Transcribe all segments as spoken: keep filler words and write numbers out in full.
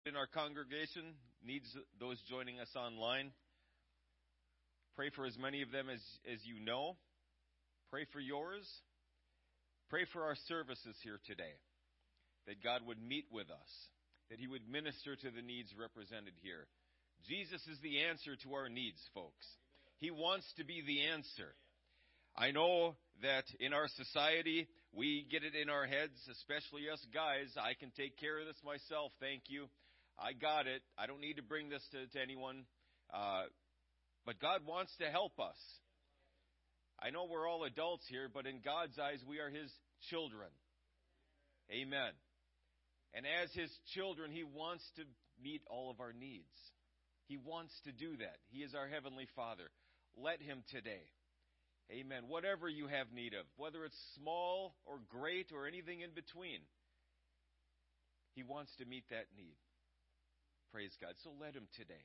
in our congregation, needs those joining us online. Pray for as many of them as, as you know. Pray for yours. Pray for our services here today, that God would meet with us, that He would minister to the needs represented here. Jesus is the answer to our needs, folks. He wants to be the answer. I know that in our society, we get it in our heads, especially us guys. I can take care of this myself, thank you. I got it. I don't need to bring this to, to anyone. Uh, but God wants to help us. I know we're all adults here, but in God's eyes, we are His children. Amen. And as His children, He wants to meet all of our needs. He wants to do that. He is our Heavenly Father. Let Him today. Amen. Whatever you have need of, whether it's small or great or anything in between, He wants to meet that need. Praise God. So let Him today.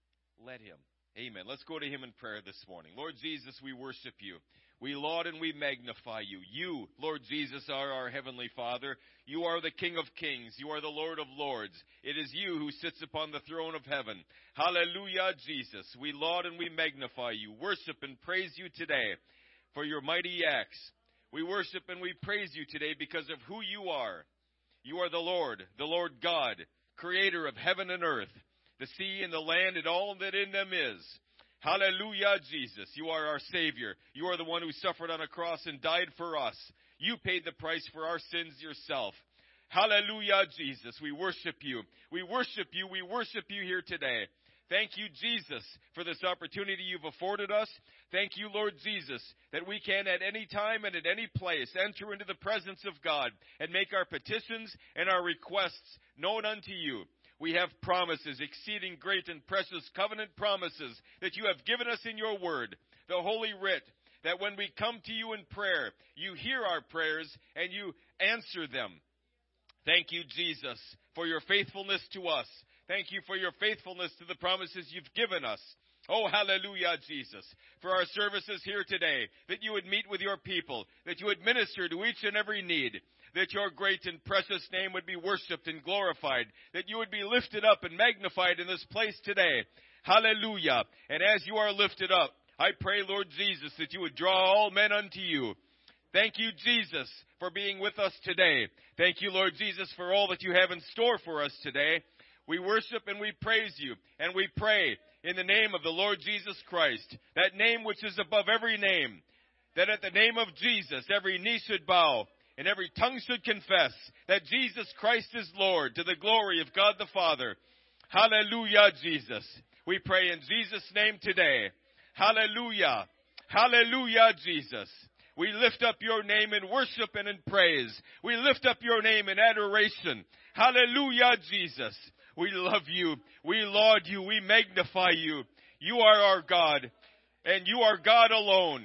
Let Him. Amen. Let's go to Him in prayer this morning. Lord Jesus, we worship You. We laud and we magnify You. You, Lord Jesus, are our Heavenly Father. You are the King of Kings. You are the Lord of Lords. It is You who sits upon the throne of heaven. Hallelujah, Jesus. We laud and we magnify You. Worship and praise You today for Your mighty acts. We worship and we praise You today because of who You are. You are the Lord, the Lord God, Creator of heaven and earth, the sea and the land and all that in them is. Hallelujah, Jesus. You are our Savior. You are the one who suffered on a cross and died for us. You paid the price for our sins yourself. Hallelujah, Jesus. We worship You. We worship You. We worship You here today. Thank You, Jesus, for this opportunity You've afforded us. Thank You, Lord Jesus, that we can at any time and at any place enter into the presence of God and make our petitions and our requests known unto You. We have promises, exceeding great and precious covenant promises that You have given us in Your word, the Holy Writ, that when we come to You in prayer, You hear our prayers and You answer them. Thank You, Jesus, for Your faithfulness to us. Thank You for Your faithfulness to the promises You've given us. Oh, hallelujah, Jesus, for our services here today, that You would meet with Your people, that You would minister to each and every need, that Your great and precious name would be worshipped and glorified, that You would be lifted up and magnified in this place today. Hallelujah. And as You are lifted up, I pray, Lord Jesus, that You would draw all men unto You. Thank You, Jesus, for being with us today. Thank You, Lord Jesus, for all that You have in store for us today. We worship and we praise You, and we pray in the name of the Lord Jesus Christ, that name which is above every name, that at the name of Jesus every knee should bow and every tongue should confess that Jesus Christ is Lord, to the glory of God the Father. Hallelujah, Jesus. We pray in Jesus' name today. Hallelujah. Hallelujah, Jesus. We lift up Your name in worship and in praise. We lift up Your name in adoration. Hallelujah, Jesus. We love You. We laud You. We magnify You. You are our God, and You are God alone.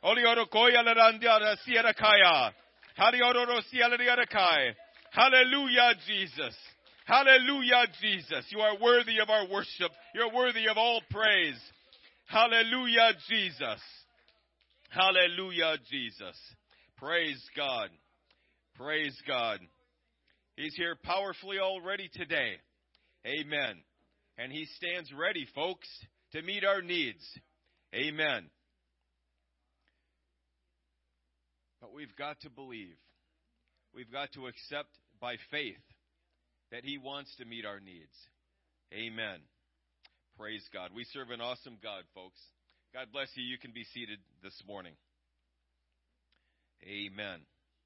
Hallelujah, Jesus. Hallelujah, Jesus. You are worthy of our worship. You're worthy of all praise. Hallelujah, Jesus. Hallelujah, Jesus. Praise God. Praise God. He's here powerfully already today. Amen. And He stands ready, folks, to meet our needs. Amen. But we've got to believe. We've got to accept by faith that He wants to meet our needs. Amen. Praise God. We serve an awesome God, folks. God bless you. You can be seated this morning. Amen.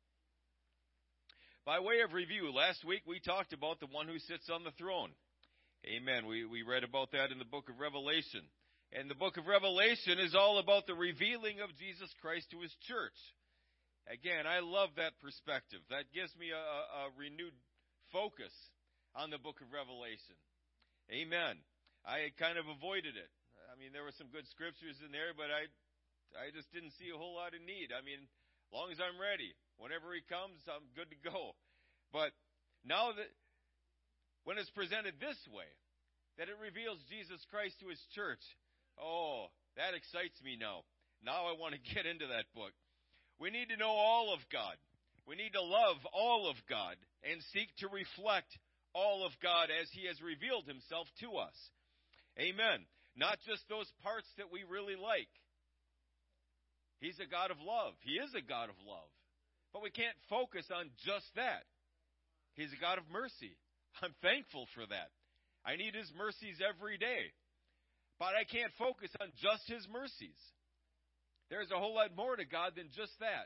By way of review, last week we talked about the one who sits on the throne. Amen. We we read about that in the book of Revelation. And the book of Revelation is all about the revealing of Jesus Christ to His church. Again, I love that perspective. That gives me a, a renewed focus on the book of Revelation. Amen. I had kind of avoided it. I mean, there were some good scriptures in there, but I I just didn't see a whole lot of need. I mean, as long as I'm ready, whenever He comes, I'm good to go. But now that when it's presented this way, that it reveals Jesus Christ to His church, oh, that excites me now. Now I want to get into that book. We need to know all of God. We need to love all of God and seek to reflect all of God as He has revealed Himself to us. Amen. Not just those parts that we really like. He's a God of love. He is a God of love. But we can't focus on just that. He's a God of mercy. I'm thankful for that. I need His mercies every day. But I can't focus on just His mercies. There's a whole lot more to God than just that.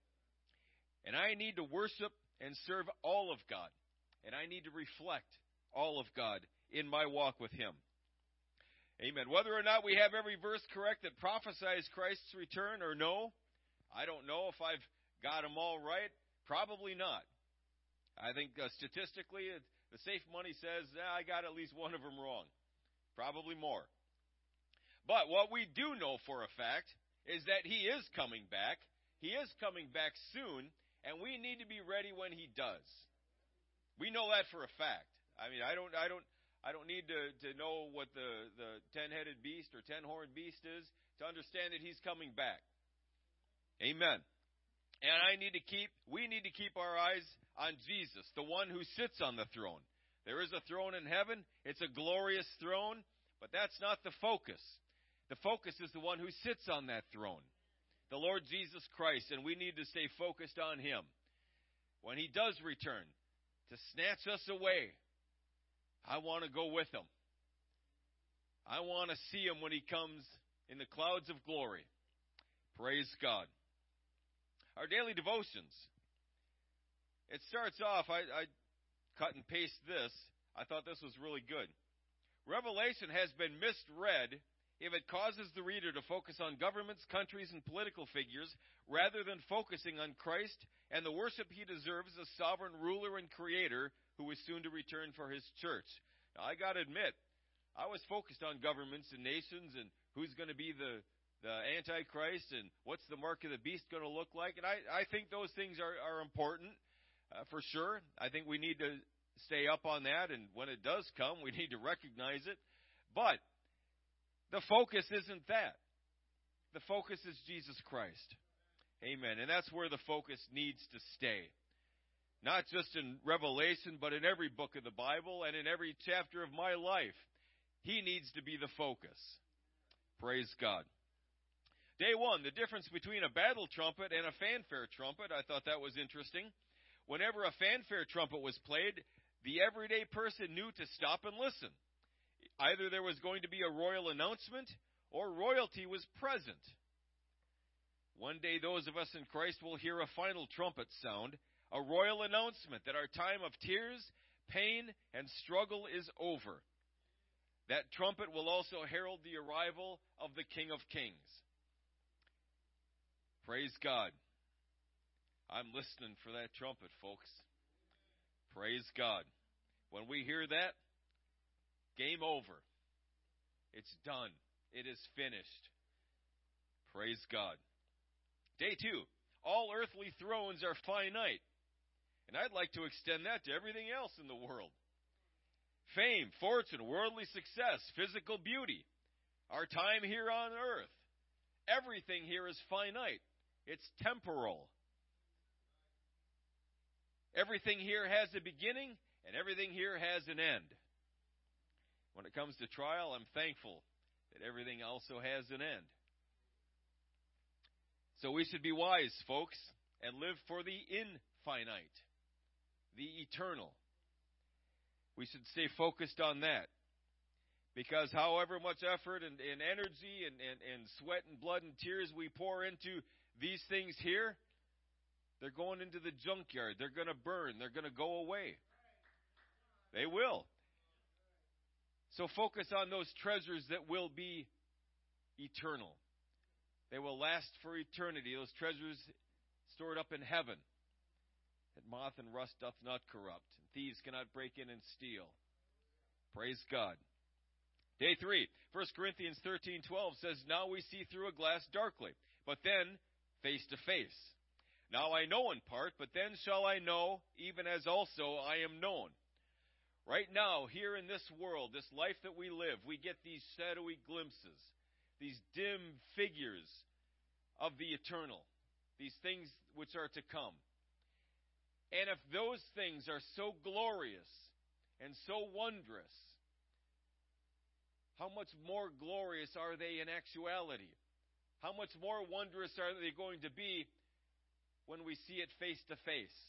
And I need to worship and serve all of God. And I need to reflect all of God in my walk with Him. Amen. Whether or not we have every verse correct that prophesies Christ's return or no, I don't know if I've got them all right. Probably not. I think uh, statistically, the safe money says, eh, I got at least one of them wrong. Probably more. But what we do know for a fact is that He is coming back. He is coming back soon, and we need to be ready when He does. We know that for a fact. I mean, I don't, I don't, I don't need to, to know what the, the ten-headed beast or ten-horned beast is to understand that He's coming back. Amen. And I need to keep, we need to keep our eyes on Jesus, the one who sits on the throne. There is a throne in heaven. It's a glorious throne, but that's not the focus. The focus is the one who sits on that throne, the Lord Jesus Christ, and we need to stay focused on Him. When He does return to snatch us away, I want to go with Him. I want to see Him when He comes in the clouds of glory. Praise God. Our daily devotions. It starts off, I, I cut and paste this. I thought this was really good. Revelation has been misread if it causes the reader to focus on governments, countries, and political figures rather than focusing on Christ and the worship He deserves as sovereign ruler and creator who is soon to return for His church. Now, I got to admit, I was focused on governments and nations and who's going to be the, the Antichrist and what's the mark of the beast going to look like. And I, I think those things are, are important uh, for sure. I think we need to stay up on that, and when it does come, we need to recognize it. But the focus isn't that. The focus is Jesus Christ. Amen. And that's where the focus needs to stay. Not just in Revelation, but in every book of the Bible and in every chapter of my life. He needs to be the focus. Praise God. Day one, the difference between a battle trumpet and a fanfare trumpet. I thought that was interesting. Whenever a fanfare trumpet was played, the everyday person knew to stop and listen. Either there was going to be a royal announcement or royalty was present. One day those of us in Christ will hear a final trumpet sound, a royal announcement that our time of tears, pain, and struggle is over. That trumpet will also herald the arrival of the King of Kings. Praise God. I'm listening for that trumpet, folks. Praise God. When we hear that, game over. It's done. It is finished. Praise God. Day two. All earthly thrones are finite. And I'd like to extend that to everything else in the world. Fame, fortune, worldly success, physical beauty. Our time here on earth. Everything here is finite. It's temporal. Everything here has a beginning, and everything here has an end. When it comes to trial, I'm thankful that everything also has an end. So we should be wise, folks, and live for the infinite, the eternal. We should stay focused on that. Because however much effort and, and energy and, and, and sweat and blood and tears we pour into these things here, they're going into the junkyard. They're going to burn. They're going to go away. They will. So focus on those treasures that will be eternal. They will last for eternity. Those treasures stored up in heaven, that moth and rust doth not corrupt, and thieves cannot break in and steal. Praise God. Day three, First Corinthians thirteen twelve says, Now we see through a glass darkly, but then face to face. Now I know in part, but then shall I know, even as also I am known. Right now, here in this world, this life that we live, we get these shadowy glimpses, these dim figures of the eternal, these things which are to come. And if those things are so glorious and so wondrous, how much more glorious are they in actuality? How much more wondrous are they going to be when we see it face to face?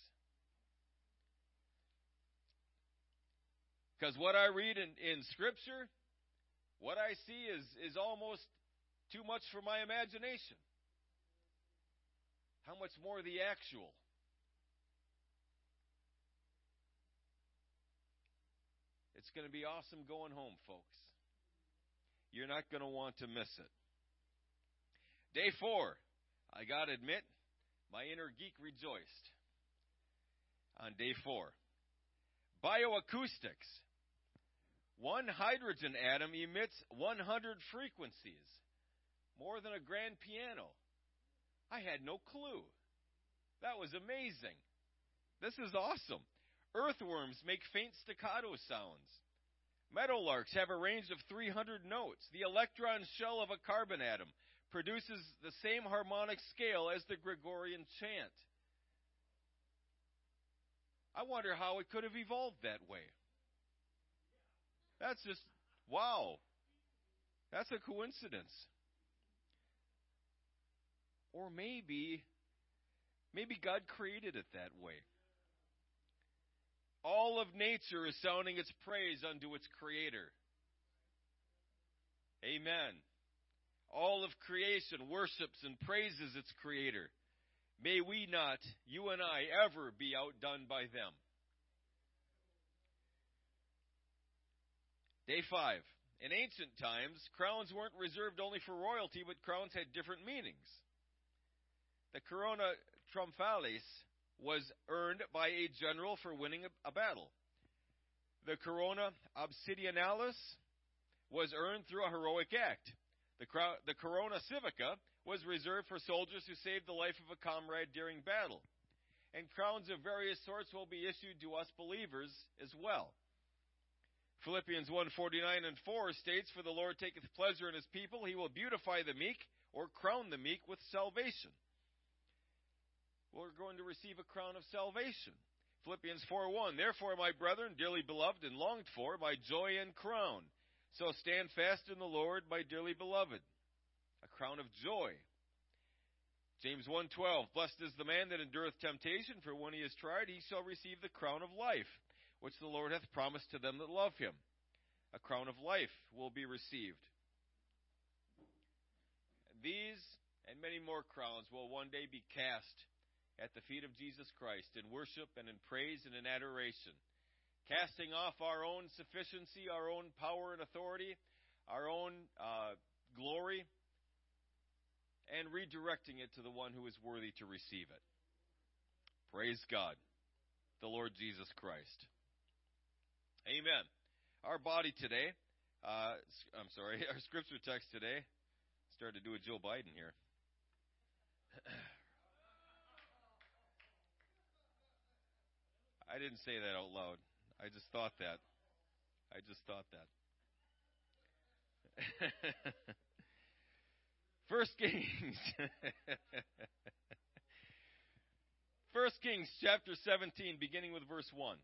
Because what I read in, in Scripture, what I see is, is almost too much for my imagination. How much more the actual? It's going to be awesome going home, folks. You're not going to want to miss it. Day four, I got to admit, my inner geek rejoiced. On day four, bioacoustics. One hydrogen atom emits one hundred frequencies, more than a grand piano. I had no clue. That was amazing. This is awesome. Earthworms make faint staccato sounds. Meadowlarks have a range of three hundred notes. The electron shell of a carbon atom produces the same harmonic scale as the Gregorian chant. I wonder how it could have evolved that way. That's just, wow. That's a coincidence. Or maybe, maybe God created it that way. All of nature is sounding its praise unto its Creator. Amen. All of creation worships and praises its Creator. May we not, you and I, ever be outdone by them. Day five. In ancient times, crowns weren't reserved only for royalty, but crowns had different meanings. The corona triumphalis was earned by a general for winning a battle. The corona obsidionalis was earned through a heroic act. The, cro- the corona civica was reserved for soldiers who saved the life of a comrade during battle. And crowns of various sorts will be issued to us believers as well. Philippians one forty-nine and four states, "For the Lord taketh pleasure in his people. He will beautify the meek, or crown the meek with salvation." We're going to receive a crown of salvation. Philippians four one, "Therefore, my brethren, dearly beloved and longed for, my joy and crown. So stand fast in the Lord, my dearly beloved." A crown of joy. James one twelve, "Blessed is the man that endureth temptation, for when he is tried, he shall receive the crown of life, which the Lord hath promised to them that love him." A crown of life will be received. These and many more crowns will one day be cast at the feet of Jesus Christ in worship and in praise and in adoration, casting off our own sufficiency, our own power and authority, our own uh, glory, and redirecting it to the one who is worthy to receive it. Praise God, the Lord Jesus Christ. Amen. Our body today, uh, I'm sorry, our scripture text today, started to do a Joe Biden here. I didn't say that out loud. I just thought that. I just thought that. First Kings. First Kings chapter seventeen, beginning with verse one.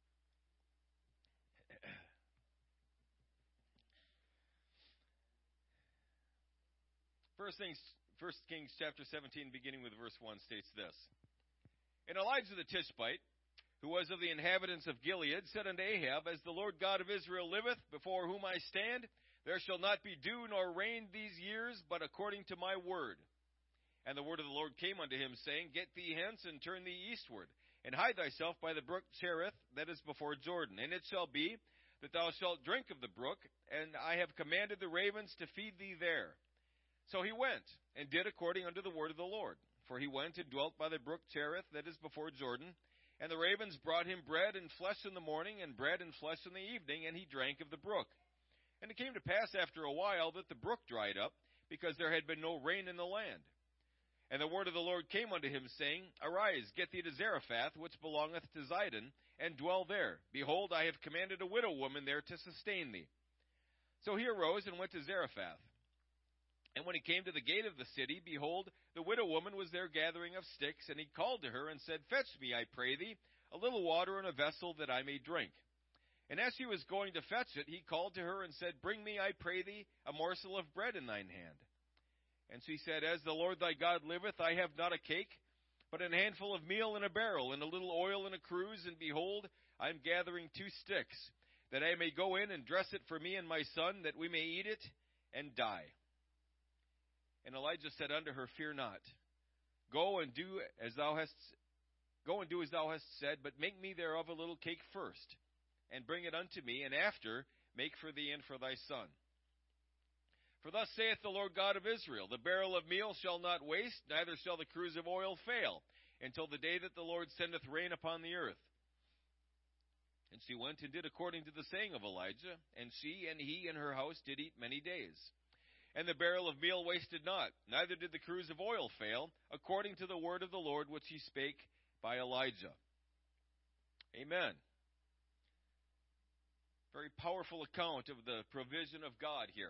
First Kings, First Kings chapter seventeen, beginning with verse one, states this. "And Elijah the Tishbite, who was of the inhabitants of Gilead, said unto Ahab, As the Lord God of Israel liveth, before whom I stand, there shall not be dew nor rain these years, but according to my word. And the word of the Lord came unto him, saying, Get thee hence, and turn thee eastward, and hide thyself by the brook Cherith, that is before Jordan. And it shall be, that thou shalt drink of the brook, and I have commanded the ravens to feed thee there. So he went, and did according unto the word of the Lord. For he went and dwelt by the brook Cherith, that is before Jordan. And the ravens brought him bread and flesh in the morning, and bread and flesh in the evening, and he drank of the brook. And it came to pass after a while that the brook dried up, because there had been no rain in the land. And the word of the Lord came unto him, saying, Arise, get thee to Zarephath, which belongeth to Zidon, and dwell there. Behold, I have commanded a widow woman there to sustain thee. So he arose and went to Zarephath. And when he came to the gate of the city, behold, the widow woman was there gathering of sticks, and he called to her and said, Fetch me, I pray thee, a little water in a vessel that I may drink. And as she was going to fetch it, he called to her and said, Bring me, I pray thee, a morsel of bread in thine hand. And she said, As the Lord thy God liveth, I have not a cake, but an handful of meal in a barrel, and a little oil in a cruse, and behold, I am gathering two sticks, that I may go in and dress it for me and my son, that we may eat it and die. And Elijah said unto her, Fear not. Go and do as thou hast go and do as thou hast said, but make me thereof a little cake first, and bring it unto me, and after make for thee and for thy son. For thus saith the Lord God of Israel, The barrel of meal shall not waste, neither shall the cruse of oil fail, until the day that the Lord sendeth rain upon the earth. And she went and did according to the saying of Elijah, and she and he and her house did eat many days. And the barrel of meal wasted not, neither did the cruse of oil fail, according to the word of the Lord which he spake by Elijah. Amen. Very powerful account of the provision of God here.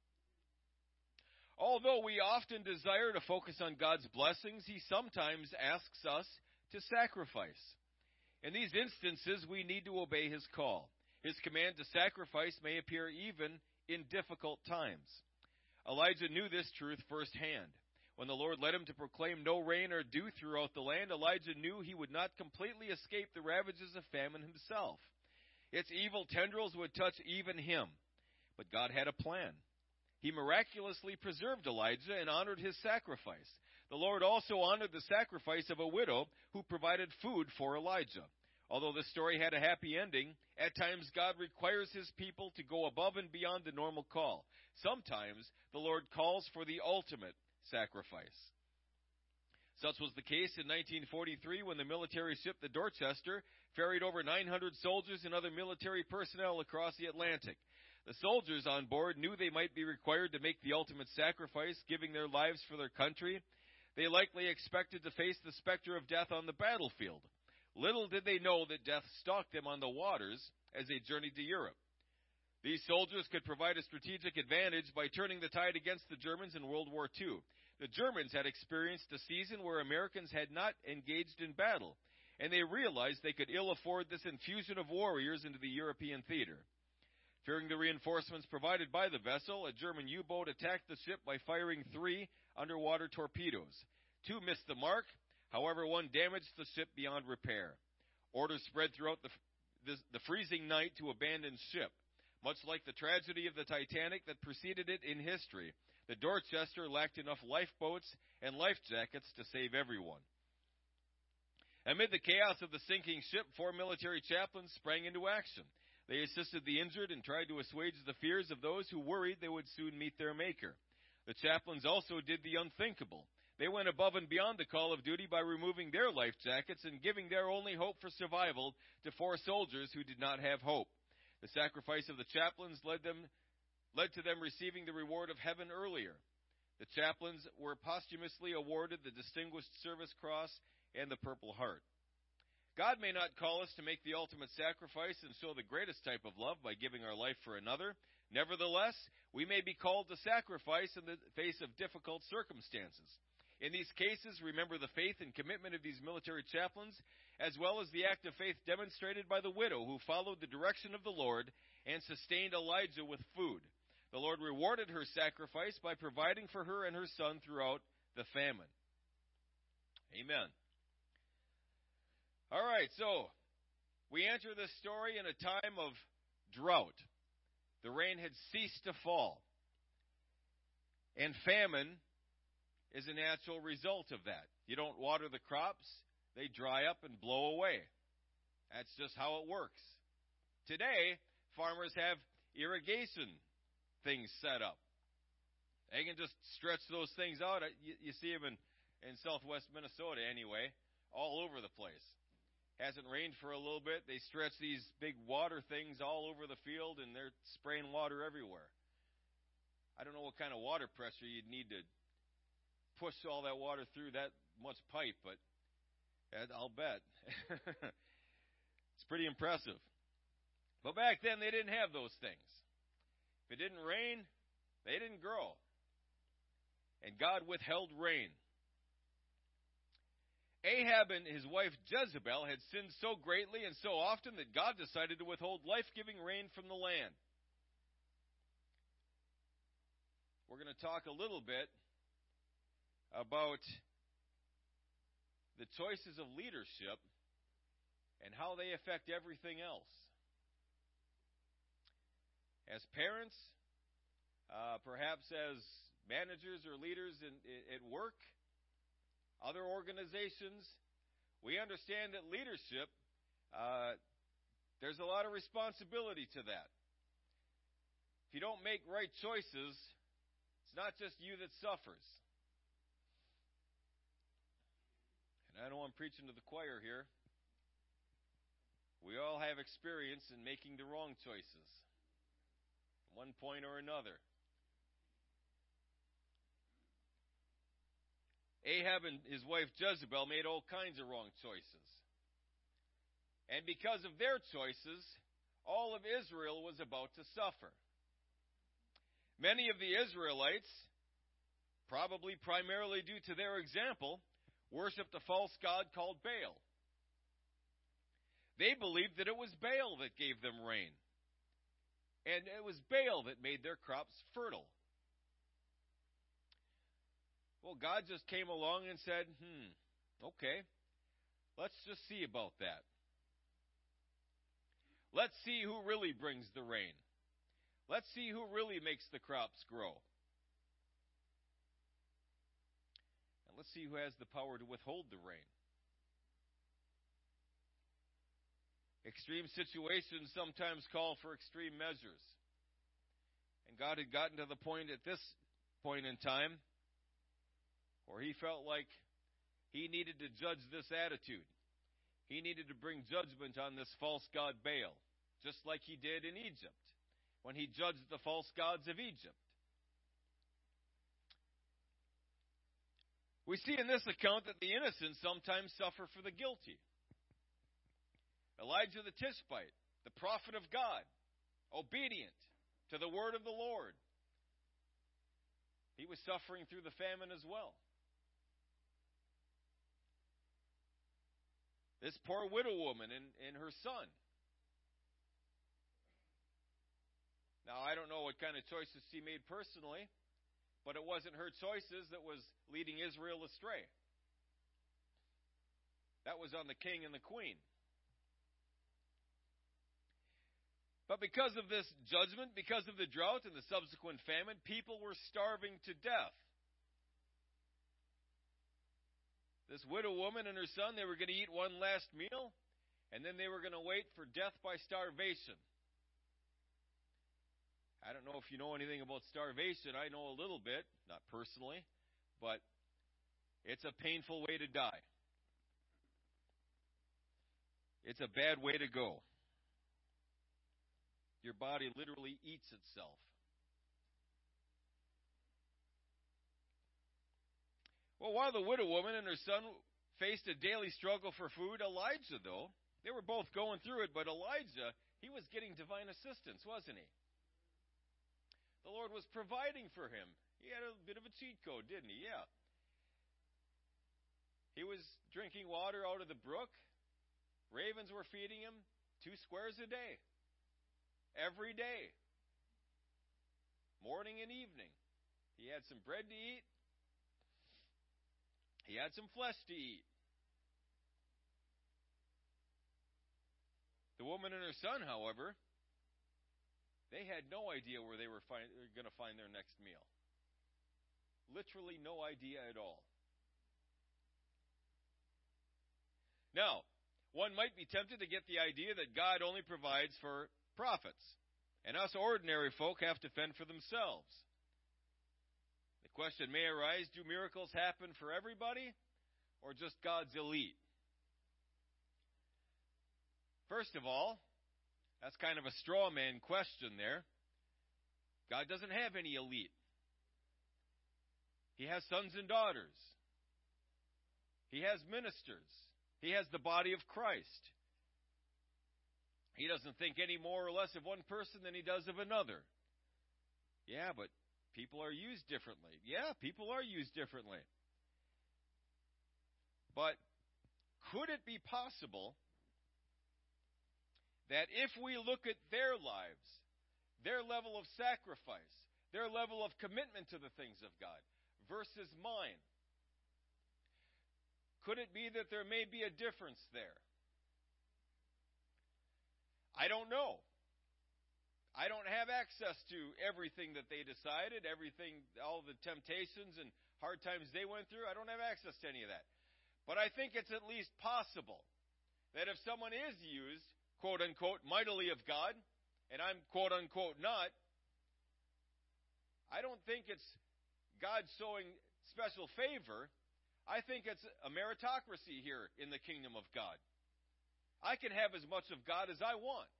Although we often desire to focus on God's blessings, he sometimes asks us to sacrifice. In these instances, we need to obey his call. His command to sacrifice may appear even in difficult times. Elijah knew this truth firsthand. When the Lord led him to proclaim no rain or dew throughout the land, Elijah knew he would not completely escape the ravages of famine himself. Its evil tendrils would touch even him. But God had a plan. He miraculously preserved Elijah and honored his sacrifice. The Lord also honored the sacrifice of a widow who provided food for Elijah. Although the story had a happy ending, at times God requires his people to go above and beyond the normal call. Sometimes the Lord calls for the ultimate sacrifice. Such was the case in nineteen forty-three when the military ship the Dorchester ferried over nine hundred soldiers and other military personnel across the Atlantic. The soldiers on board knew they might be required to make the ultimate sacrifice, giving their lives for their country. They likely expected to face the specter of death on the battlefield. Little did they know that death stalked them on the waters as they journeyed to Europe. These soldiers could provide a strategic advantage by turning the tide against the Germans in World War Two. The Germans had experienced a season where Americans had not engaged in battle, and they realized they could ill afford this infusion of warriors into the European theater. Fearing the reinforcements provided by the vessel, a German U-boat attacked the ship by firing three underwater torpedoes. Two missed the mark, however, one damaged the ship beyond repair. Orders spread throughout the, the, the freezing night to abandon ship. Much like the tragedy of the Titanic that preceded it in history, the Dorchester lacked enough lifeboats and life jackets to save everyone. Amid the chaos of the sinking ship, four military chaplains sprang into action. They assisted the injured and tried to assuage the fears of those who worried they would soon meet their Maker. The chaplains also did the unthinkable. They went above and beyond the call of duty by removing their life jackets and giving their only hope for survival to four soldiers who did not have hope. The sacrifice of the chaplains led them, led to them receiving the reward of heaven earlier. The chaplains were posthumously awarded the Distinguished Service Cross and the Purple Heart. God may not call us to make the ultimate sacrifice and show the greatest type of love by giving our life for another. Nevertheless, we may be called to sacrifice in the face of difficult circumstances. In these cases, remember the faith and commitment of these military chaplains, as well as the act of faith demonstrated by the widow who followed the direction of the Lord and sustained Elijah with food. The Lord rewarded her sacrifice by providing for her and her son throughout the famine. Amen. All right, so we enter this story in a time of drought. The rain had ceased to fall. And famine is a natural result of that. You don't water the crops, they dry up and blow away. That's just how it works. Today, farmers have irrigation things set up. They can just stretch those things out. You, you see them in, in southwest Minnesota anyway, all over the place. Hasn't rained for a little bit. They stretch these big water things all over the field, and they're spraying water everywhere. I don't know what kind of water pressure you'd need to push all that water through that much pipe, but I'll bet. It's pretty impressive. But back then, they didn't have those things. If it didn't rain, they didn't grow. And God withheld rain. Ahab and his wife Jezebel had sinned so greatly and so often that God decided to withhold life-giving rain from the land. We're going to talk a little bit about the choices of leadership and how they affect everything else. As parents, uh, perhaps as managers or leaders in, in, at work, other organizations, we understand that leadership, uh, there's a lot of responsibility to that. If you don't make right choices, it's not just you that suffers. And I know I'm preaching to the choir here. We all have experience in making the wrong choices, at one point or another. Ahab and his wife Jezebel made all kinds of wrong choices. And because of their choices, all of Israel was about to suffer. Many of the Israelites, probably primarily due to their example, worshipped a false god called Baal. They believed that it was Baal that gave them rain. And it was Baal that made their crops fertile. Well, God just came along and said, hmm, okay, let's just see about that. Let's see who really brings the rain. Let's see who really makes the crops grow. And let's see who has the power to withhold the rain. Extreme situations sometimes call for extreme measures. And God had gotten to the point at this point in time where he felt like he needed to judge this attitude. He needed to bring judgment on this false god Baal, just like he did in Egypt, when he judged the false gods of Egypt. We see in this account that the innocent sometimes suffer for the guilty. Elijah the Tishbite, the prophet of God, obedient to the word of the Lord, he was suffering through the famine as well. This poor widow woman and, and her son. Now, I don't know what kind of choices she made personally, but it wasn't her choices that was leading Israel astray. That was on the king and the queen. But because of this judgment, because of the drought and the subsequent famine, people were starving to death. This widow woman and her son, they were going to eat one last meal, and then they were going to wait for death by starvation. I don't know if you know anything about starvation. I know a little bit, not personally, but it's a painful way to die. It's a bad way to go. Your body literally eats itself. Well, while the widow woman and her son faced a daily struggle for food, Elijah, though, they were both going through it, but Elijah, he was getting divine assistance, wasn't he? The Lord was providing for him. He had a bit of a cheat code, didn't he? Yeah. He was drinking water out of the brook. Ravens were feeding him two squares a day. Every day. Morning and evening. He had some bread to eat. He had some flesh to eat. The woman and her son, however, they had no idea where they were find, going to find their next meal. Literally no idea at all. Now, one might be tempted to get the idea that God only provides for prophets, and us ordinary folk have to fend for themselves. The question may arise, do miracles happen for everybody, or just God's elite? First of all, that's kind of a straw man question there. God doesn't have any elite. He has sons and daughters. He has ministers. He has the body of Christ. He doesn't think any more or less of one person than he does of another. Yeah, but people are used differently. Yeah, people are used differently. But could it be possible that if we look at their lives, their level of sacrifice, their level of commitment to the things of God versus mine, could it be that there may be a difference there? I don't know. I don't have access to everything that they decided, everything, all the temptations and hard times they went through. I don't have access to any of that. But I think it's at least possible that if someone is used, quote unquote, mightily of God, and I'm quote unquote not, I don't think it's God showing special favor. I think it's a meritocracy here in the kingdom of God. I can have as much of God as I want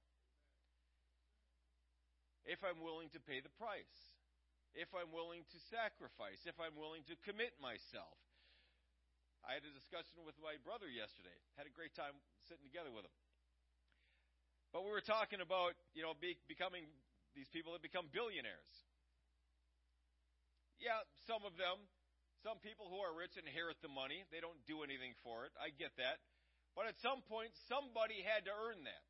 if I'm willing to pay the price, if I'm willing to sacrifice, if I'm willing to commit myself. I had a discussion with my brother yesterday. Had a great time sitting together with him. But we were talking about, you know, be, becoming these people that become billionaires. Yeah, some of them, some people who are rich inherit the money. They don't do anything for it. I get that. But at some point, somebody had to earn that.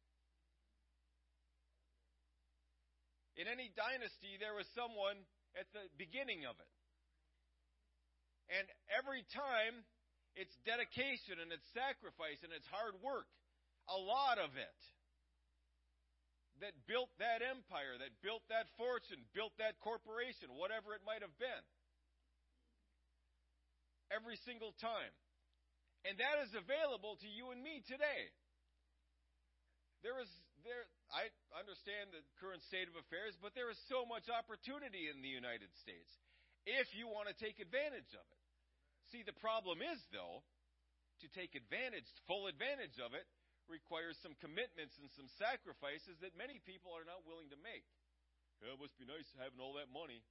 In any dynasty, there was someone at the beginning of it. And every time, it's dedication and it's sacrifice and it's hard work. A lot of it. That built that empire, that built that fortune, built that corporation, whatever it might have been. Every single time. And that is available to you and me today. There is there I understand the current state of affairs, but there is so much opportunity in the United States if you want to take advantage of it. See, the problem is, though, to take advantage, full advantage of it, requires some commitments and some sacrifices that many people are not willing to make. Yeah, it must be nice having all that money.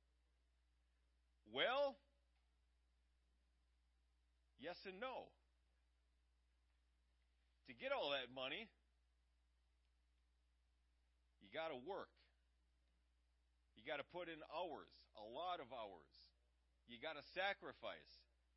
Well, yes and no. To get all that money, you got to work. You got to put in hours, a lot of hours. You got to sacrifice.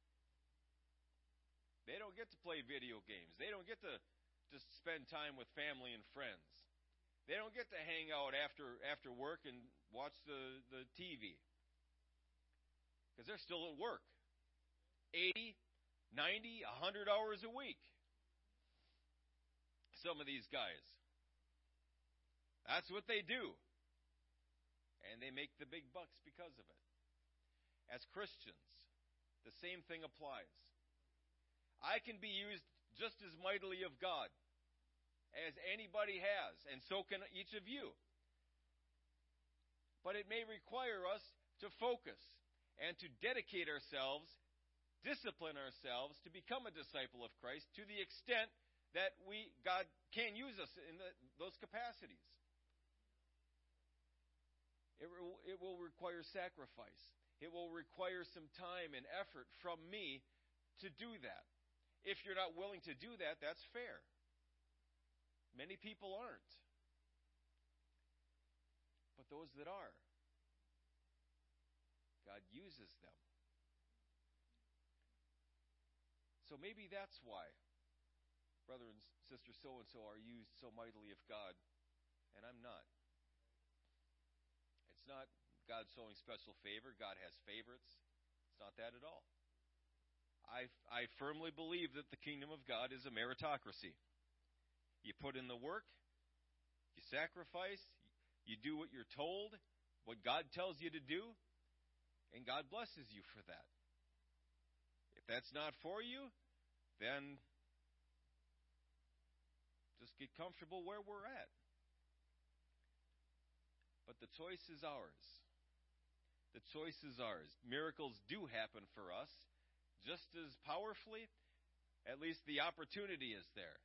They don't get to play video games. They don't get to just spend time with family and friends. They don't get to hang out after after work and watch the, the T V. Because they're still at work. eighty, ninety, one hundred hours a week. Some of these guys. That's what they do. And they make the big bucks because of it. As Christians, the same thing applies. I can be used just as mightily of God as anybody has, and so can each of you. But it may require us to focus and to dedicate ourselves, discipline ourselves to become a disciple of Christ to the extent that we God can use us in the, those capacities. It, re, it will require sacrifice. It will require some time and effort from me to do that. If you're not willing to do that, that's fair. Many people aren't. But those that are, God uses them. So maybe that's why brother and sister so-and-so are used so mightily of God, and I'm not. It's not God showing special favor. God has favorites. It's not that at all. I, I firmly believe that the kingdom of God is a meritocracy. You put in the work, you sacrifice, you do what you're told, what God tells you to do, and God blesses you for that. If that's not for you, then just get comfortable where we're at. But the choice is ours. The choice is ours. Miracles do happen for us just as powerfully. At least the opportunity is there.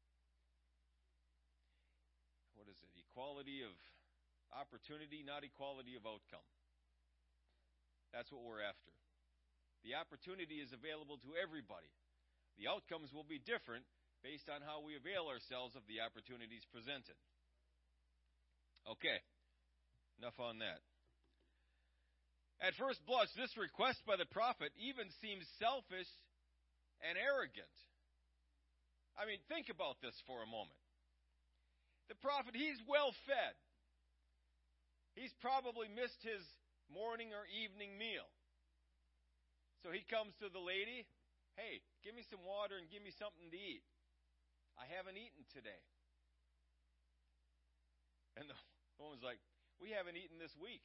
What is it? Equality of opportunity, not equality of outcome. That's what we're after. The opportunity is available to everybody. The outcomes will be different based on how we avail ourselves of the opportunities presented. Okay, enough on that. At first blush, this request by the prophet even seems selfish and arrogant. I mean, think about this for a moment. The prophet, he's well fed. He's probably missed his morning or evening meal. So he comes to the lady, hey, give me some water and give me something to eat. I haven't eaten today. And the woman's like, we haven't eaten this week.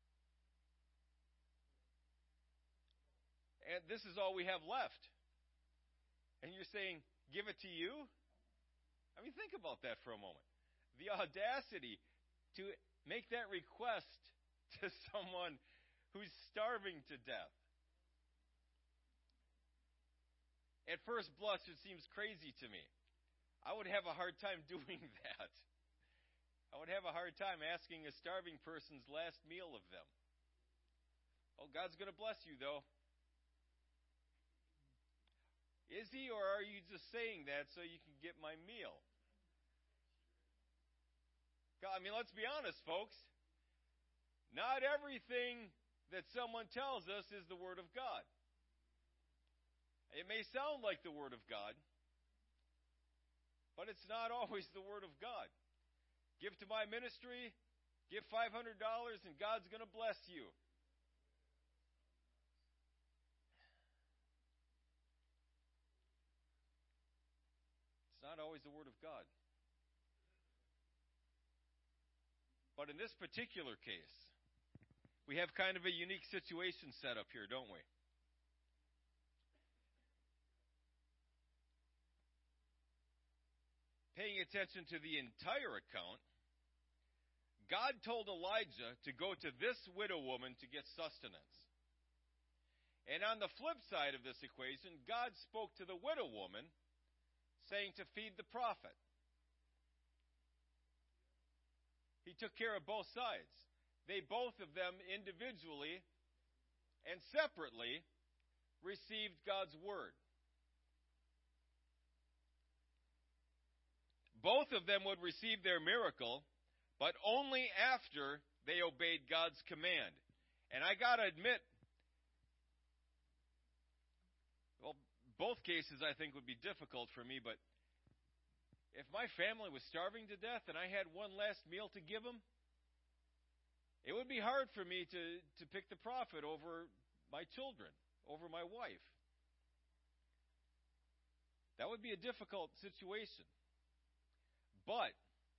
And this is all we have left. And you're saying, give it to you? I mean, think about that for a moment. The audacity to make that request to someone who's starving to death. At first blush, it seems crazy to me. I would have a hard time doing that. I would have a hard time asking a starving person's last meal of them. Oh, God's going to bless you, though. Is he, or are you just saying that so you can get my meal? God, I mean, let's be honest, folks. Not everything that someone tells us is the Word of God. It may sound like the Word of God, but it's not always the Word of God. Give to my ministry, give five hundred dollars, and God's going to bless you. It's not always the Word of God. But in this particular case, we have kind of a unique situation set up here, don't we? Paying attention to the entire account, God told Elijah to go to this widow woman to get sustenance. And on the flip side of this equation, God spoke to the widow woman, saying to feed the prophet. He took care of both sides. They, both of them, individually and separately, received God's word. Both of them would receive their miracle, but only after they obeyed God's command. And I got to admit, well, both cases I think would be difficult for me, but if my family was starving to death and I had one last meal to give them, it would be hard for me to, to pick the prophet over my children, over my wife. That would be a difficult situation. But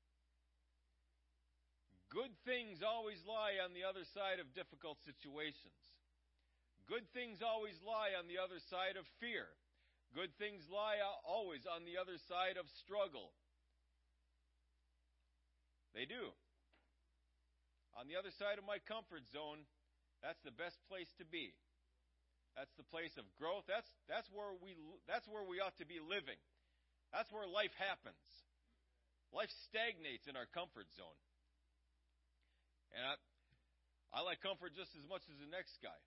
good things always lie on the other side of difficult situations. Good things always lie on the other side of fear. Good things lie always on the other side of struggle. They do. On the other side of my comfort zone, that's the best place to be. That's the place of growth. That's that's where we that's where we ought to be living. That's where life happens. Life stagnates in our comfort zone. And I, I like comfort just as much as the next guy.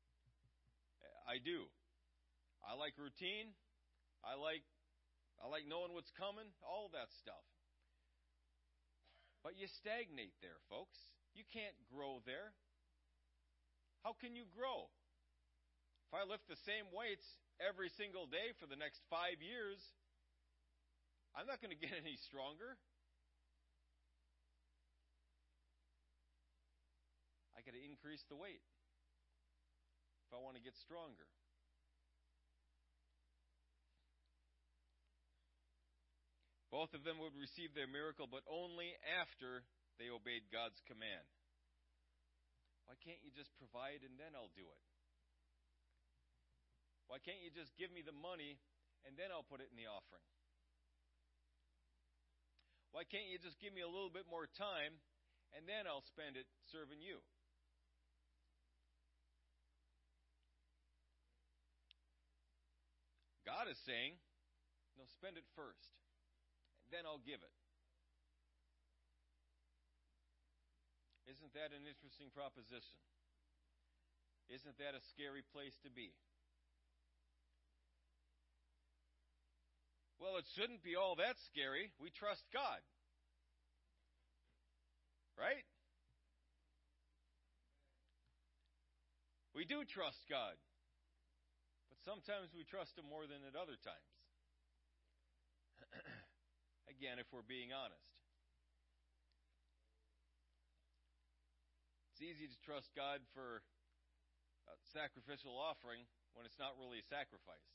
I do. I like routine. I like I like knowing what's coming, all that stuff. But you stagnate there, folks. You can't grow there. How can you grow? If I lift the same weights every single day for the next five years, I'm not going to get any stronger. I got to increase the weight if I want to get stronger. Both of them would receive their miracle, but only after they obeyed God's command. Why can't you just provide and then I'll do it? Why can't you just give me the money and then I'll put it in the offering? Why can't you just give me a little bit more time and then I'll spend it serving you? God is saying, no, spend it first, and then I'll give it. Isn't that an interesting proposition? Isn't that a scary place to be? Well, it shouldn't be all that scary. We trust God. Right? We do trust God. But sometimes we trust Him more than at other times. Again, if we're being honest. It's easy to trust God for a sacrificial offering when it's not really a sacrifice.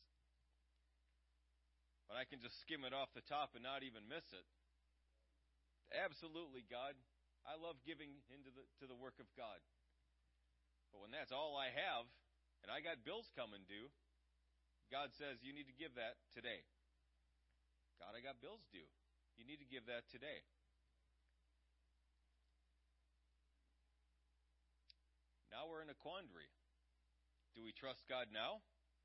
But I can just skim it off the top and not even miss it. Absolutely, God. I love giving into the to the work of God. But when that's all I have, and I got bills coming due, God says, you need to give that today. God, I got bills due. You need to give that today. Now we're in a quandary. Do we trust God now?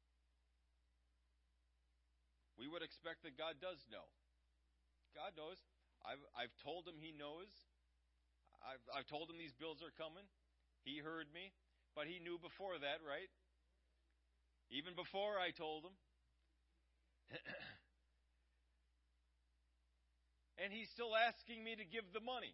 We would expect that God does know. God knows. I've, I've told him he knows. I've, I've told him these bills are coming. He heard me. But he knew before that, right? Even before I told him. And he's still asking me to give the money.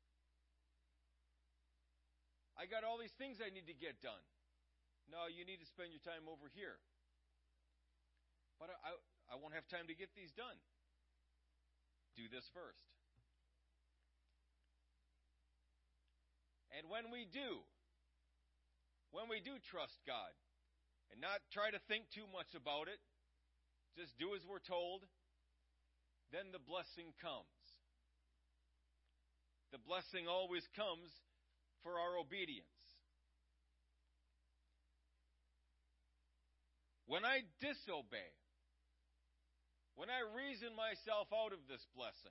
I got all these things I need to get done. No, you need to spend your time over here. But I, I won't have time to get these done. Do this first. And when we do, when we do trust God, and not try to think too much about it, just do as we're told, then the blessing comes. The blessing always comes for our obedience. When I disobey, when I reason myself out of this blessing,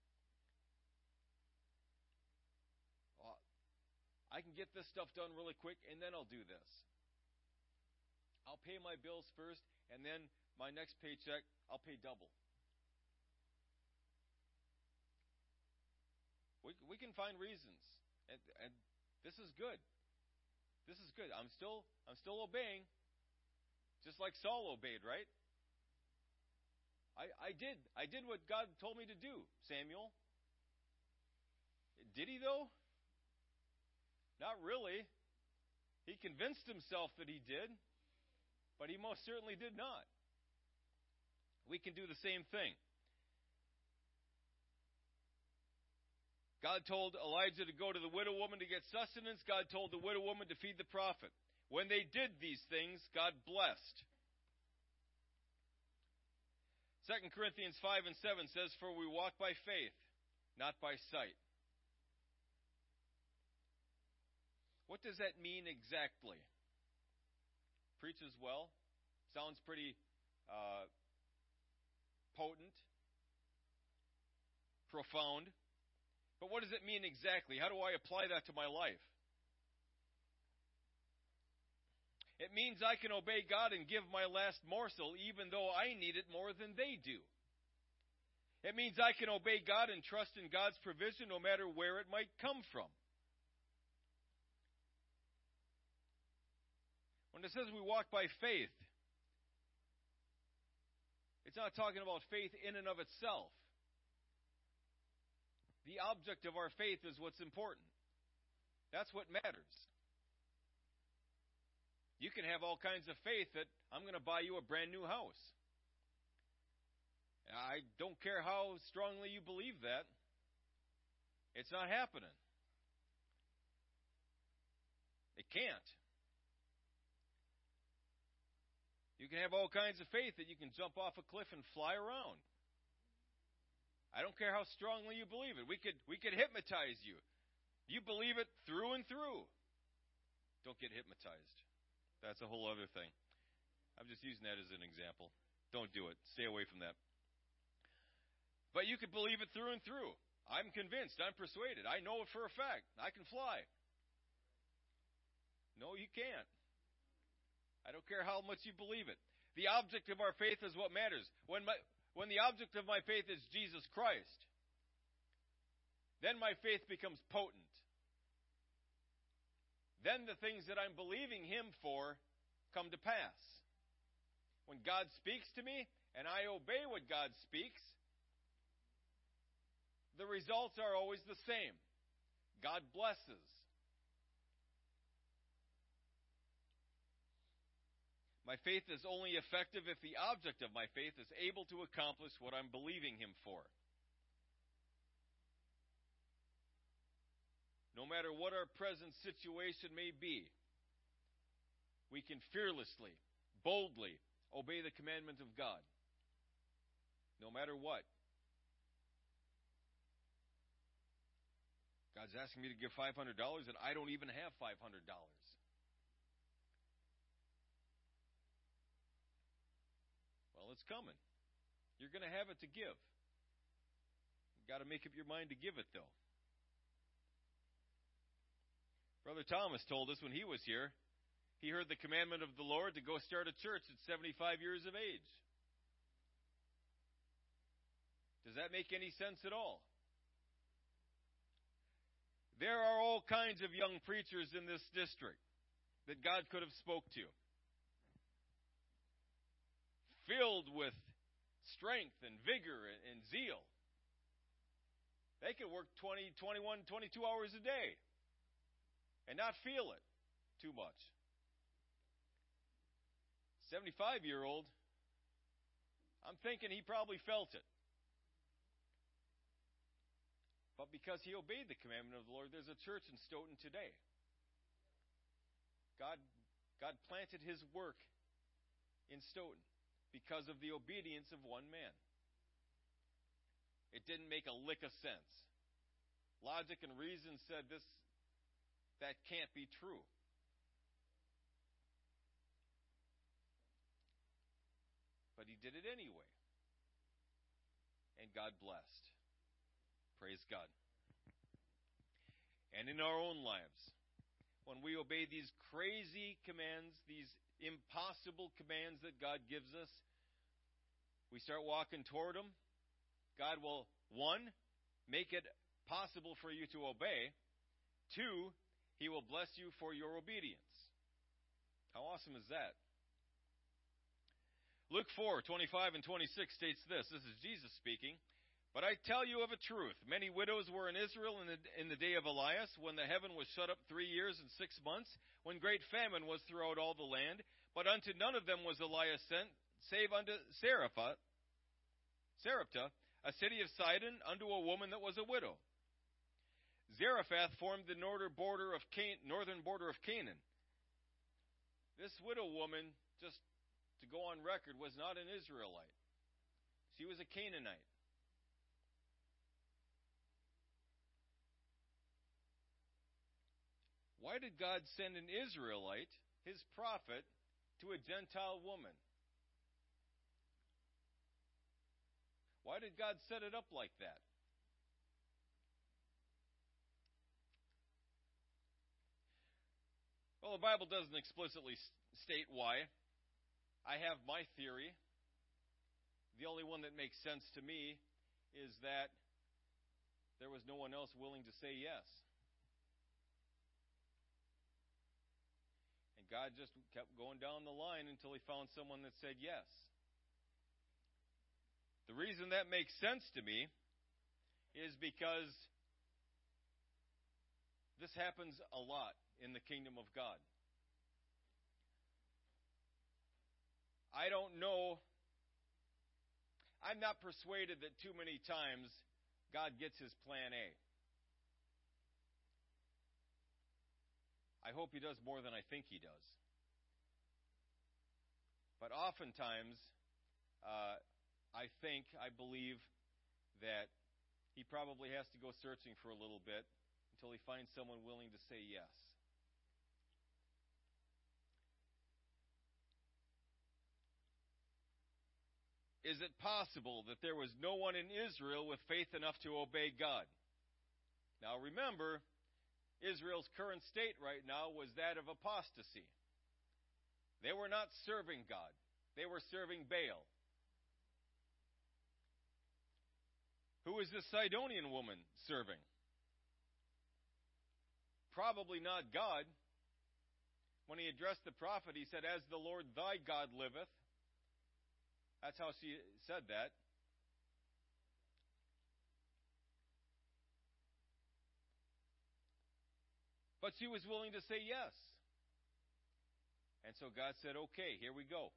well, I can get this stuff done really quick, and then I'll do this. I'll pay my bills first, and then my next paycheck, I'll pay double. We we can find reasons, and, and this is good. This is good. I'm still I'm still obeying, just like Saul obeyed, right? I, I did I did what God told me to do, Samuel. Did he though? Not really. He convinced himself that he did, but he most certainly did not. We can do the same thing. God told Elijah to go to the widow woman to get sustenance. God told the widow woman to feed the prophet. When they did these things, God blessed. Second Corinthians five and seven says, "For we walk by faith, not by sight." What does that mean exactly? Preaches well. Sounds pretty uh, potent. Profound. But what does it mean exactly? How do I apply that to my life? It means I can obey God and give my last morsel even though I need it more than they do. It means I can obey God and trust in God's provision no matter where it might come from. When it says we walk by faith, it's not talking about faith in and of itself. The object of our faith is what's important. That's what matters. You can have all kinds of faith that I'm going to buy you a brand new house. I don't care how strongly you believe that. It's not happening. It can't. You can have all kinds of faith that you can jump off a cliff and fly around. I don't care how strongly you believe it. We could we could hypnotize you. You believe it through and through. Don't get hypnotized. That's a whole other thing. I'm just using that as an example. Don't do it. Stay away from that. But you could believe it through and through. I'm convinced. I'm persuaded. I know it for a fact. I can fly. No, you can't. I don't care how much you believe it. The object of our faith is what matters. When my When the object of my faith is Jesus Christ, then my faith becomes potent. Then the things that I'm believing Him for come to pass. When God speaks to me and I obey what God speaks, the results are always the same. God blesses. My faith is only effective if the object of my faith is able to accomplish what I'm believing Him for. no matter what our present situation may be, we can fearlessly, boldly obey the commandment of God, no matter what. God's asking me to give five hundred dollars, and I don't even have five hundred dollars. Well, it's coming. You're going to have it to give. You've got to make up your mind to give it, though. Brother Thomas told us when he was here, he heard the commandment of the Lord to go start a church at seventy-five years of age. Does that make any sense at all? There are all kinds of young preachers in this district that God could have spoke to, filled with strength and vigor and zeal. They could work twenty, twenty-one, twenty-two hours a day and not feel it too much. seventy-five-year-old, I'm thinking he probably felt it. But because he obeyed the commandment of the Lord, there's a church in Stoughton today. God, God planted his work in Stoughton because of the obedience of one man. It didn't make a lick of sense. Logic and reason said this, that can't be true. But he did it anyway. And God blessed. Praise God. And in our own lives, when we obey these crazy commands, these impossible commands that God gives us, we start walking toward them. God will, one, make it possible for you to obey. Two, he will bless you for your obedience. How awesome is that? Luke four, twenty-five and twenty-six states this. This is Jesus speaking. But I tell you of a truth, many widows were in Israel in the, in the day of Elias, when the heaven was shut up three years and six months, when great famine was throughout all the land. But unto none of them was Elias sent, save unto Sarepta, Sarepta, a city of Sidon, unto a woman that was a widow. Zarephath formed the northern border of Can- northern border of Canaan. This widow woman, just to go on record, was not an Israelite. She was a Canaanite. Why did God send an Israelite, his prophet, to a Gentile woman? Why did God set it up like that? Well, the Bible doesn't explicitly state why. I have my theory. The only one that makes sense to me is that there was no one else willing to say yes. And God just kept going down the line until he found someone that said yes. The reason that makes sense to me is because this happens a lot in the kingdom of God. I don't know, I'm not persuaded that too many times God gets his plan A. I hope he does more than I think he does. But oftentimes, uh, I think, I believe that he probably has to go searching for a little bit until he finds someone willing to say yes. Is it possible that there was no one in Israel with faith enough to obey God? Now remember, Israel's current state right now was that of apostasy. They were not serving God. They were serving Baal. Who is this Sidonian woman serving? Probably not God. When he addressed the prophet, he said, "As the Lord thy God liveth." That's how she said that. But she was willing to say yes. And so God said, okay, here we go.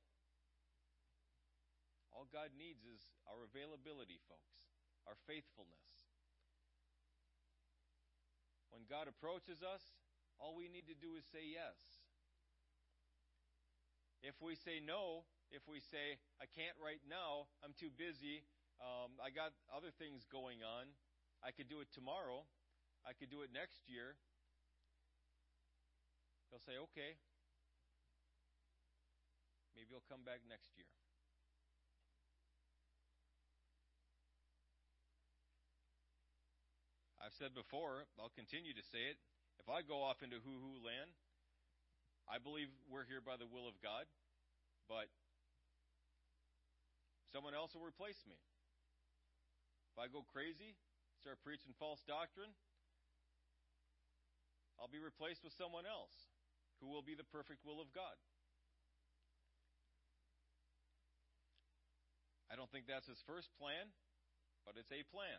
All God needs is our availability, folks, our faithfulness. When God approaches us, all we need to do is say yes. If we say no, if we say, I can't right now, I'm too busy, um, I got other things going on, I could do it tomorrow, I could do it next year, He'll say, okay, maybe you'll come back next year. I've said before, I'll continue to say it, if I go off into hoo-hoo land, I believe we're here by the will of God, but someone else will replace me. If I go crazy, start preaching false doctrine, I'll be replaced with someone else who will be the perfect will of God. I don't think that's his first plan, but it's a plan.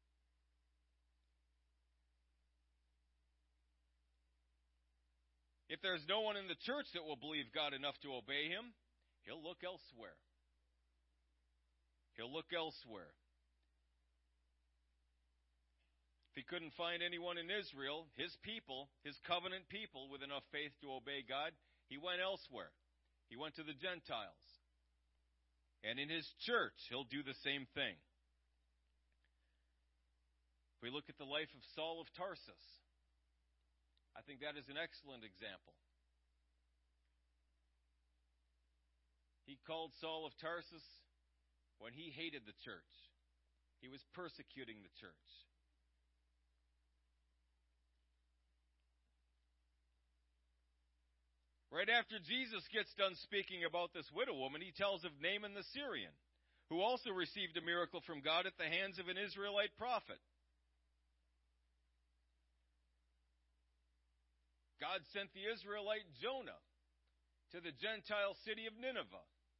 If there's no one in the church that will believe God enough to obey him, he'll look elsewhere. He'll look elsewhere. If he couldn't find anyone in Israel, his people, his covenant people, with enough faith to obey God, he went elsewhere. He went to the Gentiles. And in his church, he'll do the same thing. If we look at the life of Saul of Tarsus, I think that is an excellent example. He called Saul of Tarsus when he hated the church. He was persecuting the church. Right after Jesus gets done speaking about this widow woman, he tells of Naaman the Syrian, who also received a miracle from God at the hands of an Israelite prophet. God sent the Israelite Jonah to the Gentile city of Nineveh,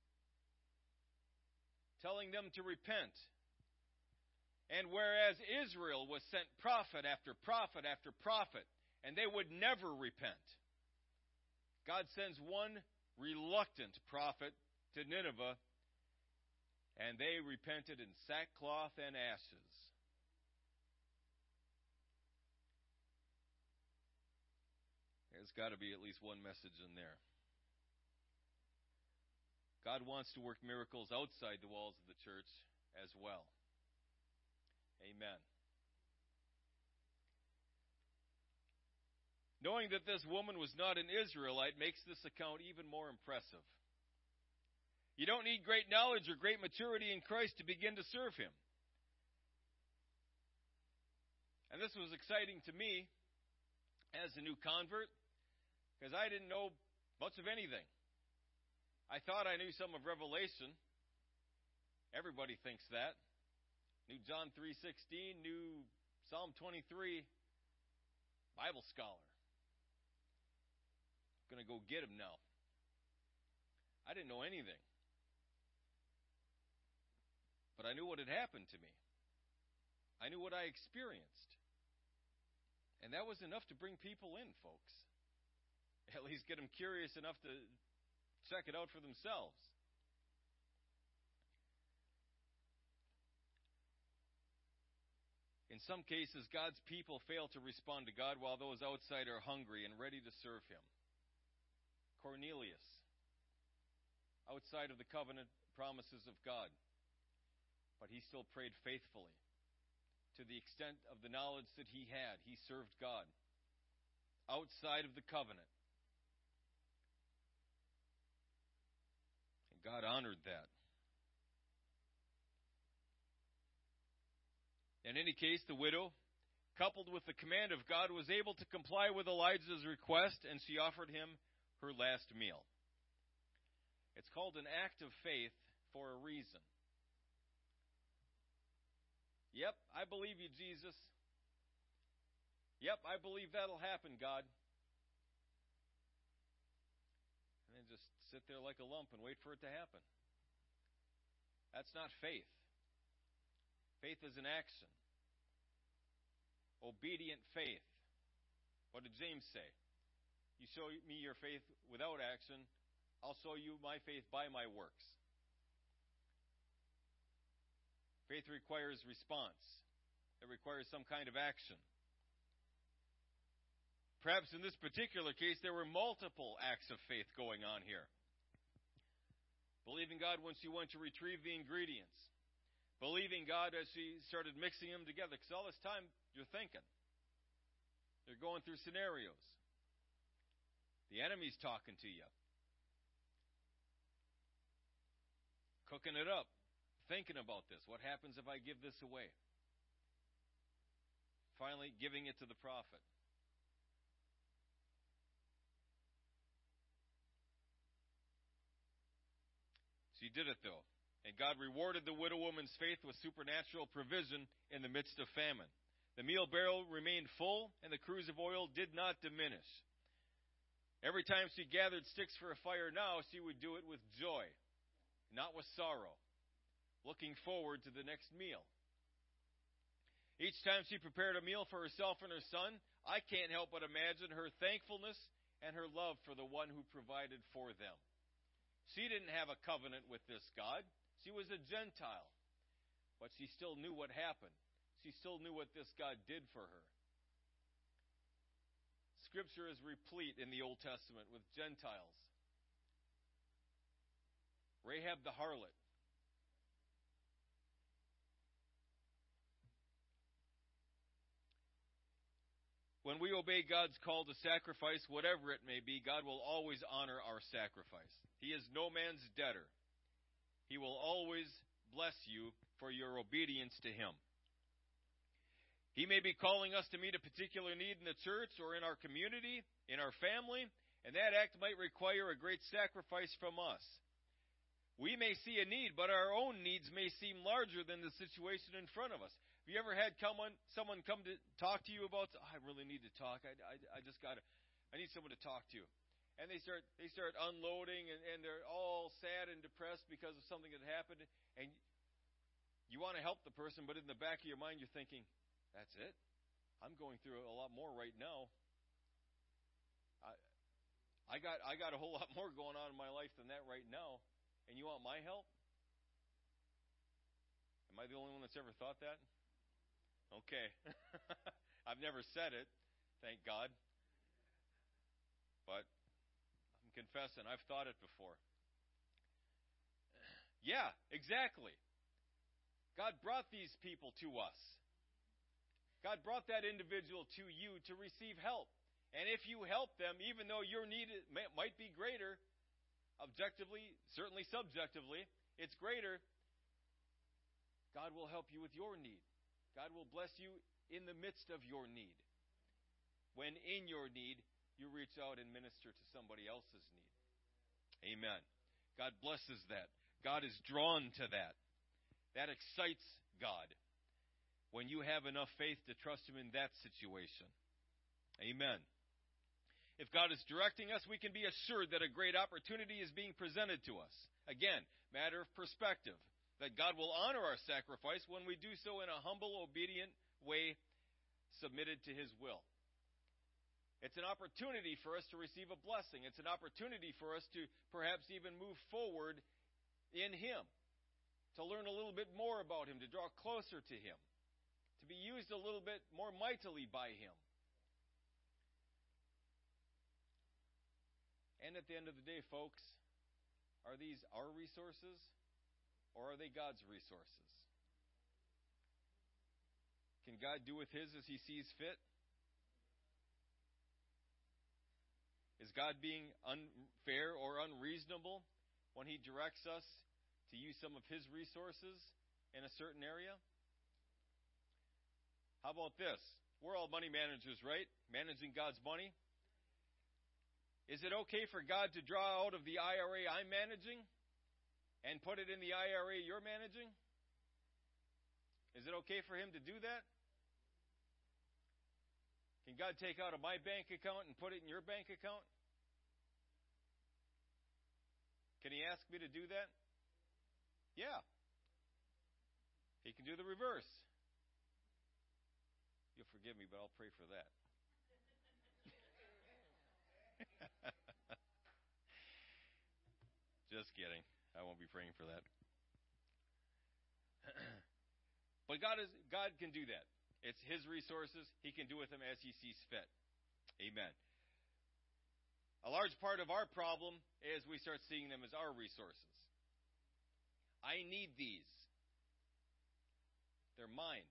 telling them to repent. And whereas Israel was sent prophet after prophet after prophet, and they would never repent, God sends one reluctant prophet to Nineveh, and they repented in sackcloth and ashes. There's got to be at least one message in there. God wants to work miracles outside the walls of the church as well. Amen. Knowing that this woman was not an Israelite makes this account even more impressive. You don't need great knowledge or great maturity in Christ to begin to serve Him. And this was exciting to me as a new convert, because I didn't know much of anything. I thought I knew some of Revelation. Everybody thinks that. Knew John three sixteen, knew Psalm twenty-three. Bible scholar. Going to go get him now. I didn't know anything. But I knew what had happened to me. I knew what I experienced. And that was enough to bring people in, folks. At least get them curious enough to check it out for themselves. In some cases, God's people fail to respond to God while those outside are hungry and ready to serve Him. Cornelius, outside of the covenant promises of God, but he still prayed faithfully. To the extent of the knowledge that he had, he served God outside of the covenant. And God honored that. In any case, the widow, coupled with the command of God, was able to comply with Elijah's request, and she offered him her last meal. It's called an act of faith for a reason. Yep, I believe you, Jesus. Yep, I believe that'll happen, God. And then just sit there like a lump and wait for it to happen. That's not faith. Faith is an action. Obedient faith. What did James say? You show me your faith without action, I'll show you my faith by my works. Faith requires response. It requires some kind of action. Perhaps in this particular case, there were multiple acts of faith going on here. Believing God when she went to retrieve the ingredients. Believing God as she started mixing them together. Because all this time, you're thinking. You're going through scenarios. The enemy's talking to you. Cooking it up. Thinking about this. What happens if I give this away? Finally, giving it to the prophet. She did it, though. And God rewarded the widow woman's faith with supernatural provision in the midst of famine. The meal barrel remained full, and the cruse of oil did not diminish. Every time she gathered sticks for a fire now, she would do it with joy, not with sorrow, looking forward to the next meal. Each time she prepared a meal for herself and her son, I can't help but imagine her thankfulness and her love for the one who provided for them. She didn't have a covenant with this God. She was a Gentile. But she still knew what happened. She still knew what this God did for her. Scripture is replete in the Old Testament with Gentiles. Rahab the harlot. When we obey God's call to sacrifice, whatever it may be, God will always honor our sacrifice. He is no man's debtor. He will always bless you for your obedience to Him. He may be calling us to meet a particular need in the church or in our community, in our family, and that act might require a great sacrifice from us. We may see a need, but our own needs may seem larger than the situation in front of us. Have you ever had someone, someone come to talk to you about, oh, I really need to talk. I, I, I just got to, I need someone to talk to. And they start they start unloading, and, and they're all sad and depressed because of something that happened. And you want to help the person, but in the back of your mind, you're thinking, that's it? I'm going through a lot more right now. I, I got I got a whole lot more going on in my life than that right now. And you want my help? Am I the only one that's ever thought that? Okay. I've never said it, thank God. But I'm confessing, I've thought it before. Yeah, exactly. God brought these people to us. God brought that individual to you to receive help. And if you help them, even though your need might be greater, objectively, certainly subjectively, it's greater, God will help you with your need. God will bless you in the midst of your need. When in your need, you reach out and minister to somebody else's need. Amen. God blesses that. God is drawn to that. That excites God when you have enough faith to trust Him in that situation. Amen. If God is directing us, we can be assured that a great opportunity is being presented to us. Again, matter of perspective. That God will honor our sacrifice when we do so in a humble, obedient way, submitted to His will. It's an opportunity for us to receive a blessing. It's an opportunity for us to perhaps even move forward in Him. To learn a little bit more about Him, to draw closer to Him. To be used a little bit more mightily by Him. And at the end of the day, folks, are these our resources? Or are they God's resources? Can God do with His as He sees fit? Is God being unfair or unreasonable when He directs us to use some of His resources in a certain area? How about this? We're all money managers, right? Managing God's money. Is it okay for God to draw out of the I R A I'm managing and put it in the I R A you're managing? Is it okay for Him to do that? Can God take out of my bank account and put it in your bank account? Can He ask me to do that? Yeah. He can do the reverse. You'll forgive me, but I'll pray for that. Just kidding. I won't be praying for that. But God is God can do that. It's His resources. He can do with them as He sees fit. Amen. A large part of our problem is we start seeing them as our resources. I need these. They're mine.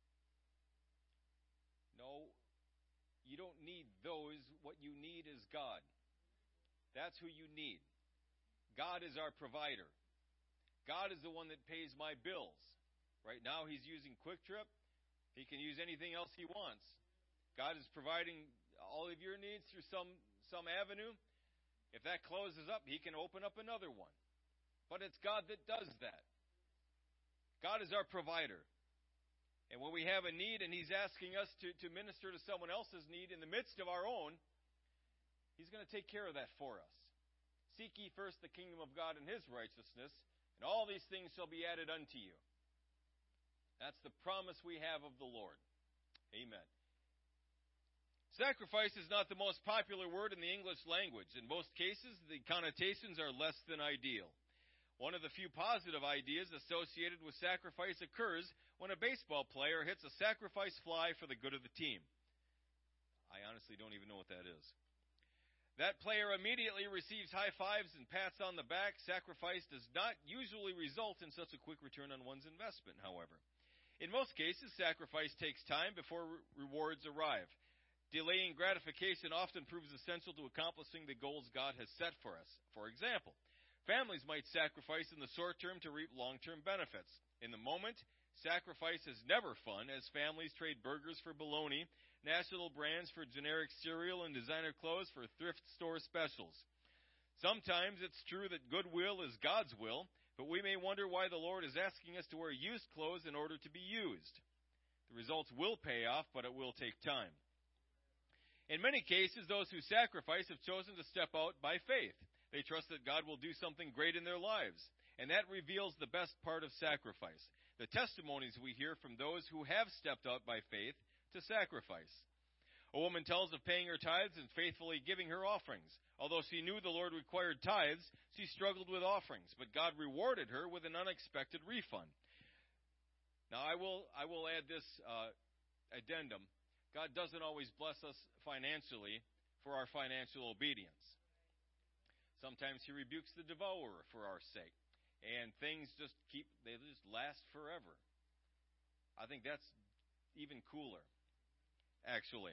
No, you don't need those. What you need is God. That's who you need. God is our provider. God is the one that pays my bills. Right now he's using Quick Trip. He can use anything else he wants. God is providing all of your needs through some, some avenue. If that closes up, he can open up another one. But it's God that does that. God is our provider. And when we have a need and he's asking us to, to minister to someone else's need in the midst of our own, he's going to take care of that for us. Seek ye first the kingdom of God and his righteousness, and all these things shall be added unto you. That's the promise we have of the Lord. Amen. Sacrifice is not the most popular word in the English language. In most cases, the connotations are less than ideal. One of the few positive ideas associated with sacrifice occurs when a baseball player hits a sacrifice fly for the good of the team. I honestly don't even know what that is. That player immediately receives high fives and pats on the back. Sacrifice does not usually result in such a quick return on one's investment, however. In most cases, sacrifice takes time before re- rewards arrive. Delaying gratification often proves essential to accomplishing the goals God has set for us. For example, families might sacrifice in the short term to reap long-term benefits. In the moment, sacrifice is never fun, as families trade burgers for bologna, national brands for generic cereal, and designer clothes for thrift store specials. Sometimes it's true that goodwill is God's will, but we may wonder why the Lord is asking us to wear used clothes in order to be used. The results will pay off, but it will take time. In many cases, those who sacrifice have chosen to step out by faith. They trust that God will do something great in their lives, and that reveals the best part of sacrifice, the testimonies we hear from those who have stepped out by faith to sacrifice. A woman tells of paying her tithes and faithfully giving her offerings. Although she knew the Lord required tithes, she struggled with offerings, but God rewarded her with an unexpected refund. Now, I will I will add this uh, addendum. God doesn't always bless us financially for our financial obedience. Sometimes he rebukes the devourer for our sake, and things just keep they just last forever. I think that's even cooler, actually.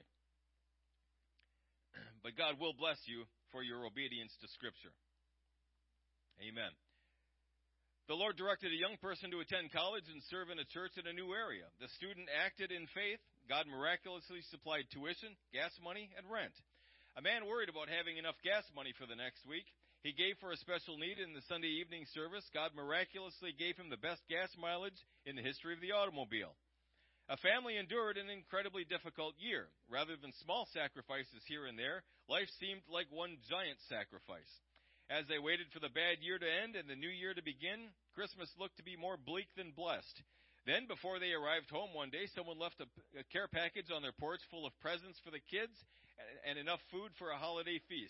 But God will bless you for your obedience to Scripture. Amen. The Lord directed a young person to attend college and serve in a church in a new area. The student acted in faith. God miraculously supplied tuition, gas money, and rent. A man worried about having enough gas money for the next week. He gave for a special need in the Sunday evening service. God miraculously gave him the best gas mileage in the history of the automobile. A family endured an incredibly difficult year. Rather than small sacrifices here and there, life seemed like one giant sacrifice. As they waited for the bad year to end and the new year to begin, Christmas looked to be more bleak than blessed. Then, before they arrived home one day, someone left a, a care package on their porch full of presents for the kids and, and enough food for a holiday feast.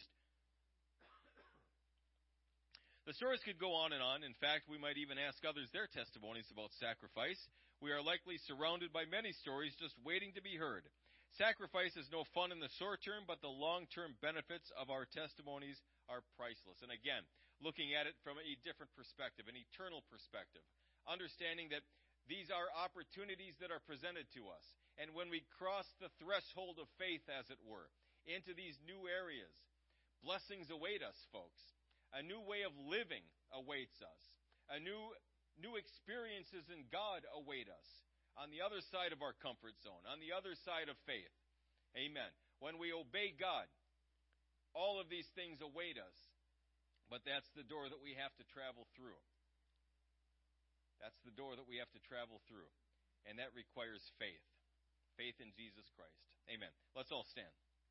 The stories could go on and on. In fact, we might even ask others their testimonies about sacrifice. We are likely surrounded by many stories just waiting to be heard. Sacrifice is no fun in the short term, but the long-term benefits of our testimonies are priceless. And again, looking at it from a different perspective, an eternal perspective, understanding that these are opportunities that are presented to us. And when we cross the threshold of faith, as it were, into these new areas, blessings await us, folks. A new way of living awaits us. A new new experiences in God await us on the other side of our comfort zone, on the other side of faith. Amen. When we obey God, all of these things await us. But that's the door that we have to travel through. That's the door that we have to travel through. And that requires faith. Faith in Jesus Christ. Amen. Let's all stand.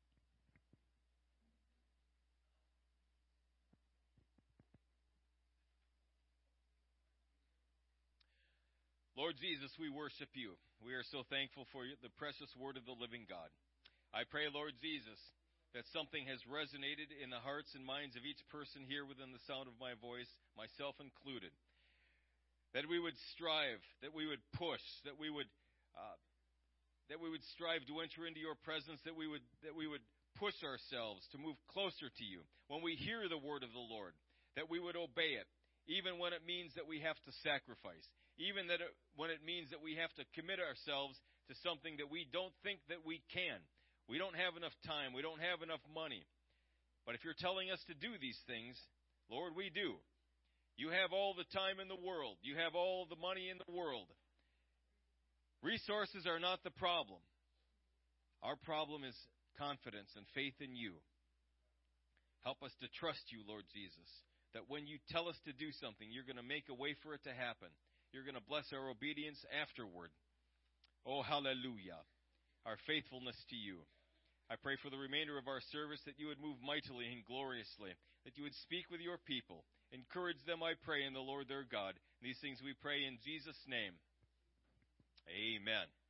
Lord Jesus, we worship you. We are so thankful for you, the precious word of the living God. I pray, Lord Jesus, that something has resonated in the hearts and minds of each person here within the sound of my voice, myself included. That we would strive, that we would push, that we would uh, that we would strive to enter into your presence, that we would that we would push ourselves to move closer to you. When we hear the word of the Lord, that we would obey it, even when it means that we have to sacrifice, even that it, when it means that we have to commit ourselves to something that we don't think that we can. We don't have enough time. We don't have enough money. But if you're telling us to do these things, Lord, we do. You have all the time in the world. You have all the money in the world. Resources are not the problem. Our problem is confidence and faith in you. Help us to trust you, Lord Jesus, that when you tell us to do something, you're going to make a way for it to happen. You're going to bless our obedience afterward. Oh, hallelujah. Our faithfulness to you. I pray for the remainder of our service that you would move mightily and gloriously, that you would speak with your people. Encourage them, I pray, in the Lord their God. These things we pray in Jesus' name. Amen.